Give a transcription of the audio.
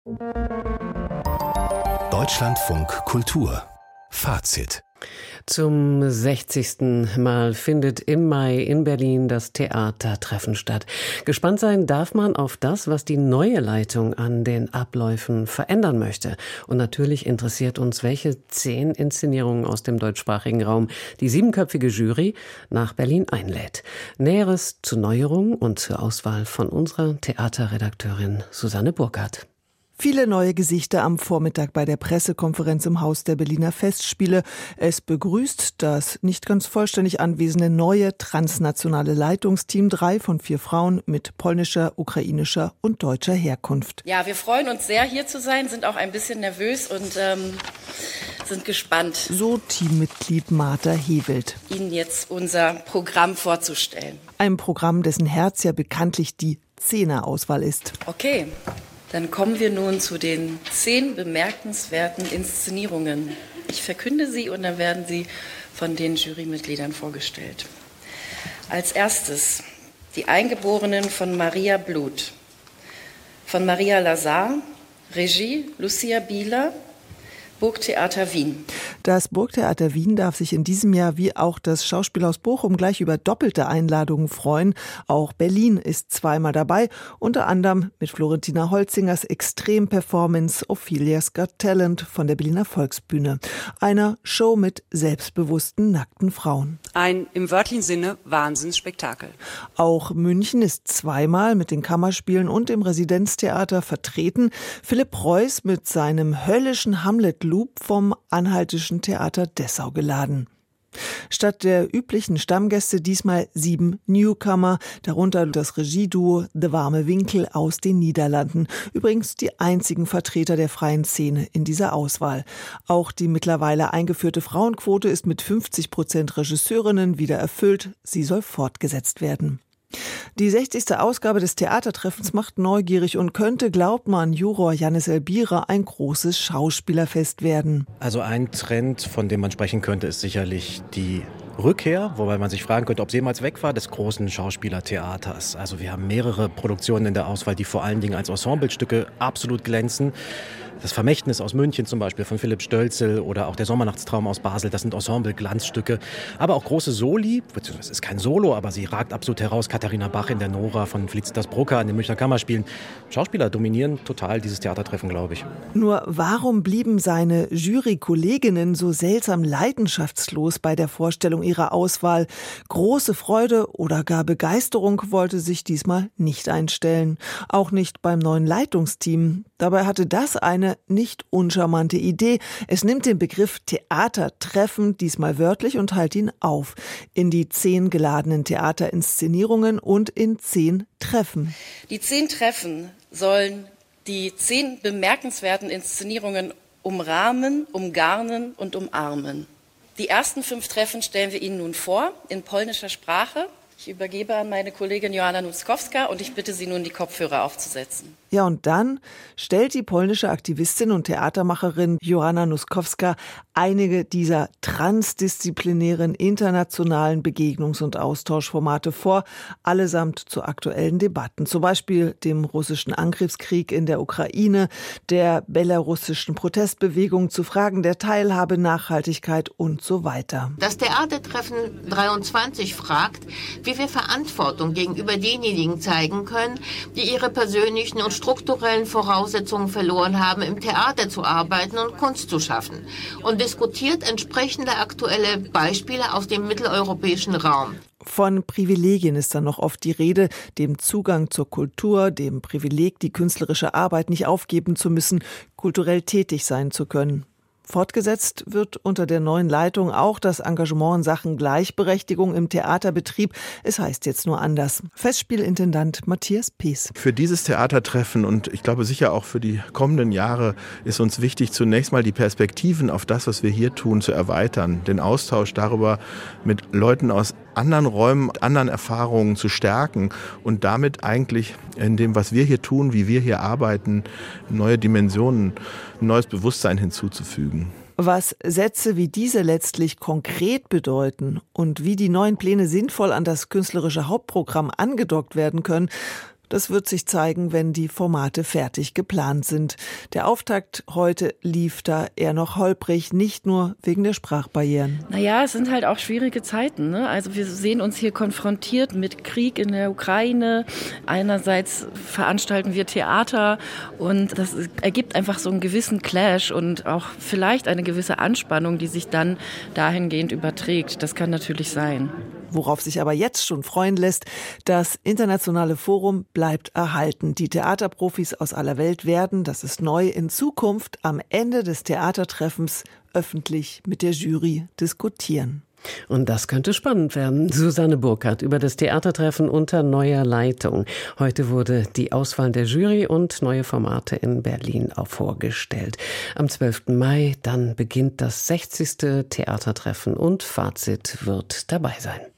Deutschlandfunk Kultur Fazit. Zum 60. Mal findet im Mai in Berlin das Theatertreffen statt. Gespannt sein darf man auf das, was die neue Leitung an den Abläufen verändern möchte. Und natürlich interessiert uns, welche 10 Inszenierungen aus dem deutschsprachigen Raum die 7-köpfige Jury nach Berlin einlädt. Näheres zu Neuerungen und zur Auswahl von unserer Theaterredakteurin Susanne Burkhardt. Viele neue Gesichter am Vormittag bei der Pressekonferenz im Haus der Berliner Festspiele. Es begrüßt das nicht ganz vollständig anwesende neue transnationale Leitungsteam, 3 von 4 Frauen mit polnischer, ukrainischer und deutscher Herkunft. Ja, wir freuen uns sehr, hier zu sein, sind auch ein bisschen nervös und sind gespannt. So Teammitglied Martha Hewelt. Ihnen jetzt unser Programm vorzustellen. Ein Programm, dessen Herz ja bekanntlich die 10er-Auswahl ist. Okay. Dann kommen wir nun zu den 10 bemerkenswerten Inszenierungen. Ich verkünde sie und dann werden sie von den Jurymitgliedern vorgestellt. Als erstes die Eingeborenen von Maria Blut, von Maria Lazar, Regie Lucia Bieler, Burgtheater Wien. Das Burgtheater Wien darf sich in diesem Jahr wie auch das Schauspielhaus Bochum gleich über doppelte Einladungen freuen. Auch Berlin ist zweimal dabei, unter anderem mit Florentina Holzingers Extrem-Performance Ophelia's Got Talent von der Berliner Volksbühne. Einer Show mit selbstbewussten, nackten Frauen. Ein im wörtlichen Sinne Wahnsinnsspektakel. Auch München ist zweimal mit den Kammerspielen und dem Residenztheater vertreten. Philipp Preuß mit seinem höllischen Hamlet-Loop vom Anhaltischen Theater Dessau geladen. Statt der üblichen Stammgäste diesmal 7 Newcomer, darunter das Regieduo De Warme Winkel aus den Niederlanden. Übrigens die einzigen Vertreter der freien Szene in dieser Auswahl. Auch die mittlerweile eingeführte Frauenquote ist mit 50% Regisseurinnen wieder erfüllt. Sie soll fortgesetzt werden. Die 60. Ausgabe des Theatertreffens macht neugierig und könnte, glaubt man, Juror Jannis Elbira, ein großes Schauspielerfest werden. Also ein Trend, von dem man sprechen könnte, ist sicherlich die Rückkehr, wobei man sich fragen könnte, ob es jemals weg war, des großen Schauspielertheaters. Also wir haben mehrere Produktionen in der Auswahl, die vor allen Dingen als Ensemblestücke absolut glänzen. Das Vermächtnis aus München zum Beispiel von Philipp Stölzel oder auch der Sommernachtstraum aus Basel, das sind Ensemble-Glanzstücke. Aber auch große Soli, beziehungsweise es ist kein Solo, aber sie ragt absolut heraus. Katharina Bach in der Nora von Felicitas Brucker an den Münchner Kammerspielen. Schauspieler dominieren total dieses Theatertreffen, glaube ich. Nur warum blieben seine Jurykolleginnen so seltsam leidenschaftslos bei der Vorstellung ihrer Auswahl? Große Freude oder gar Begeisterung wollte sich diesmal nicht einstellen. Auch nicht beim neuen Leitungsteam. Dabei hatte das eine nicht uncharmante Idee. Es nimmt den Begriff Theatertreffen diesmal wörtlich und teilt ihn auf. In die 10 geladenen Theaterinszenierungen und in 10 Treffen. Die 10 Treffen sollen die 10 bemerkenswerten Inszenierungen umrahmen, umgarnen und umarmen. Die ersten 5 Treffen stellen wir Ihnen nun vor, in polnischer Sprache. Ich übergebe an meine Kollegin Joanna Nuskowska und ich bitte Sie nun, die Kopfhörer aufzusetzen. Ja, und dann stellt die polnische Aktivistin und Theatermacherin Joanna Nuskowska einige dieser transdisziplinären internationalen Begegnungs- und Austauschformate vor, allesamt zu aktuellen Debatten. Zum Beispiel dem russischen Angriffskrieg in der Ukraine, der belarussischen Protestbewegung zu Fragen der Teilhabe, Nachhaltigkeit und so weiter. Das Theatertreffen 23 fragt, wie wir Verantwortung gegenüber denjenigen zeigen können, die ihre persönlichen und strukturellen Voraussetzungen verloren haben, im Theater zu arbeiten und Kunst zu schaffen, und diskutiert entsprechende aktuelle Beispiele aus dem mitteleuropäischen Raum. Von Privilegien ist dann noch oft die Rede, dem Zugang zur Kultur, dem Privileg, die künstlerische Arbeit nicht aufgeben zu müssen, kulturell tätig sein zu können. Fortgesetzt wird unter der neuen Leitung auch das Engagement in Sachen Gleichberechtigung im Theaterbetrieb. Es heißt jetzt nur anders. Festspielintendant Matthias Pees. Für dieses Theatertreffen und ich glaube sicher auch für die kommenden Jahre ist uns wichtig, zunächst mal die Perspektiven auf das, was wir hier tun, zu erweitern. Den Austausch darüber mit Leuten aus anderen Räumen, anderen Erfahrungen zu stärken und damit eigentlich in dem, was wir hier tun, wie wir hier arbeiten, neue Dimensionen, ein neues Bewusstsein hinzuzufügen. Was Sätze wie diese letztlich konkret bedeuten und wie die neuen Pläne sinnvoll an das künstlerische Hauptprogramm angedockt werden können, Das wird sich zeigen, wenn die Formate fertig geplant sind. Der Auftakt heute lief da eher noch holprig, nicht nur wegen der Sprachbarrieren. Naja, es sind halt auch schwierige Zeiten, ne? Also wir sehen uns hier konfrontiert mit Krieg in der Ukraine. Einerseits veranstalten wir Theater und das ergibt einfach so einen gewissen Clash und auch vielleicht eine gewisse Anspannung, die sich dann dahingehend überträgt. Das kann natürlich sein. Worauf sich aber jetzt schon freuen lässt, das internationale Forum bleibt erhalten. Die Theaterprofis aus aller Welt werden, das ist neu, in Zukunft am Ende des Theatertreffens öffentlich mit der Jury diskutieren. Und das könnte spannend werden. Susanne Burkhardt über das Theatertreffen unter neuer Leitung. Heute wurde die Auswahl der Jury und neue Formate in Berlin auch vorgestellt. Am 12. Mai, dann beginnt das 60. Theatertreffen und Fazit wird dabei sein.